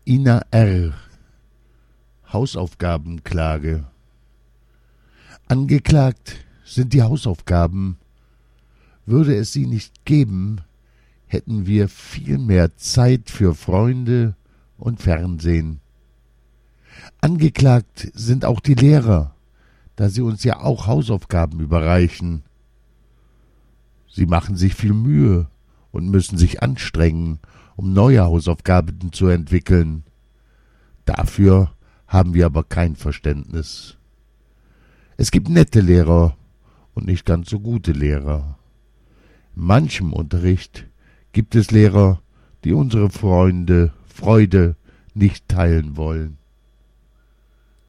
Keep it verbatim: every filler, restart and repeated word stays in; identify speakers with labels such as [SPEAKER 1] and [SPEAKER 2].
[SPEAKER 1] Ina R. Hausaufgabenklage. Angeklagt sind die Hausaufgaben. Würde es sie nicht geben, hätten wir viel mehr Zeit für Freunde und Fernsehen. Angeklagt sind auch die Lehrer, da sie uns ja auch Hausaufgaben überreichen. Sie machen sich viel Mühe und müssen sich anstrengen, um neue Hausaufgaben zu entwickeln. Dafür haben wir aber kein Verständnis. Es gibt nette Lehrer und nicht ganz so gute Lehrer. In manchem Unterricht gibt es Lehrer, die unsere Freunde, Freude nicht teilen wollen.